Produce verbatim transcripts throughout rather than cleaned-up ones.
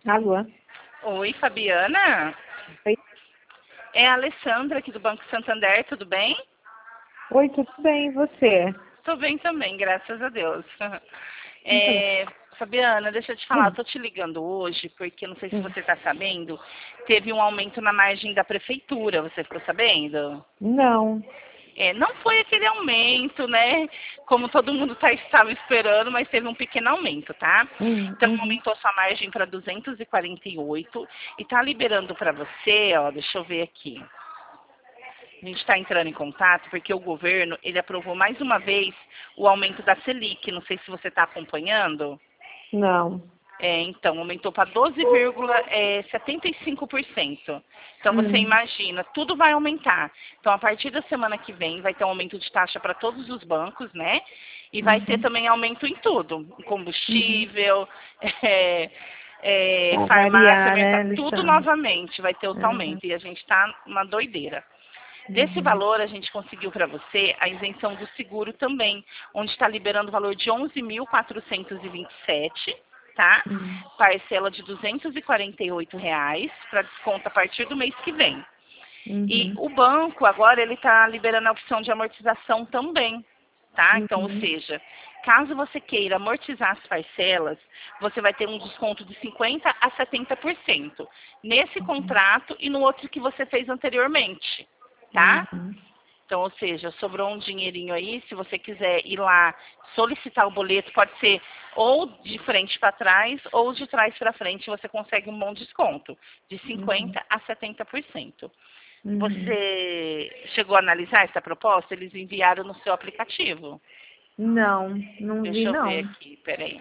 Alô? Oi, Fabiana? Oi, É a Alessandra aqui do Banco Santander, tudo bem? Oi, tudo bem, e você? Tô bem também, graças a Deus. Então, É, Fabiana, deixa eu te falar, eu hum, tô te ligando hoje, porque não sei se hum. você está sabendo, teve um aumento na margem da prefeitura, você ficou sabendo? Não. É, não foi aquele aumento, né? Como todo mundo tá, estava esperando, mas teve um pequeno aumento, tá? Hum, Então uhum. aumentou sua margem para duzentos e quarenta e oito e tá liberando para você, ó, deixa eu ver aqui. A gente está entrando em contato porque o governo ele aprovou mais uma vez o aumento da Selic. Não sei se você está acompanhando. Não. É, então, aumentou para doze vírgula setenta e cinco por cento. Então, você Hum, imagina, tudo vai aumentar. Então, a partir da semana que vem, vai ter um aumento de taxa para todos os bancos, né? E vai ter uhum, também aumento em tudo. Em uhum. combustível, é, é, Vai farmácia, variar, né, mercado, tudo Alexandre? novamente vai ter outro Uhum, aumento. E a gente está uma doideira. Desse uhum, valor, a gente conseguiu para você a isenção do seguro também, onde está liberando o valor de onze mil quatrocentos e vinte e sete, tá? uhum, Parcela de duzentos e quarenta e oito reais para desconto a partir do mês que vem. E uhum, o banco agora ele está liberando a opção de amortização também, tá? Então, ou uhum, seja, caso você queira amortizar as parcelas, você vai ter um desconto de cinquenta a setenta por cento nesse contrato e no outro que você fez anteriormente, tá? uhum, Então, ou seja, sobrou um dinheirinho aí, se você quiser ir lá solicitar o boleto, pode ser ou de frente para trás ou de trás para frente, você consegue um bom desconto, de uhum, cinquenta a setenta por cento. uhum. Você chegou a analisar essa proposta? Eles enviaram no seu aplicativo. Não, não vi Deixa eu ver não. aqui, peraí.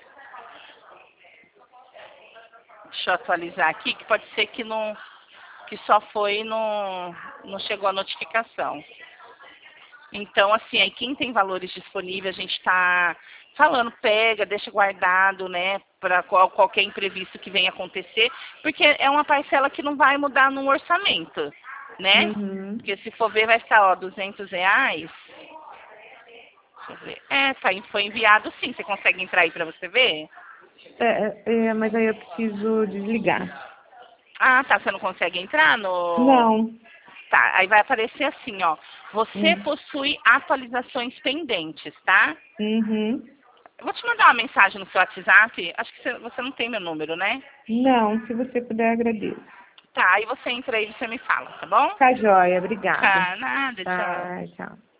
Deixa eu atualizar aqui, que pode ser que não, que só foi no, não chegou a notificação. Então, assim, aí quem tem valores disponíveis, a gente está falando, pega, deixa guardado, né, para qual, qualquer imprevisto que venha acontecer, porque é uma parcela que não vai mudar no orçamento, né? Uhum. Porque se for ver, vai ficar, ó, duzentos reais. Deixa eu ver. É, tá, foi enviado sim. Você consegue entrar aí para você ver? É, é, é, mas aí eu preciso desligar. Ah, tá, você não consegue entrar no... Não. Tá, aí vai aparecer assim, ó. Você Hum, possui atualizações pendentes, tá? Uhum. Eu vou te mandar uma mensagem no seu WhatsApp. Acho que você, você não tem meu número, né? Não, se você puder, agradeço. Tá, aí você entra aí e você me fala, tá bom? Tá joia, obrigada. Tá, nada, tchau. Tá, tchau.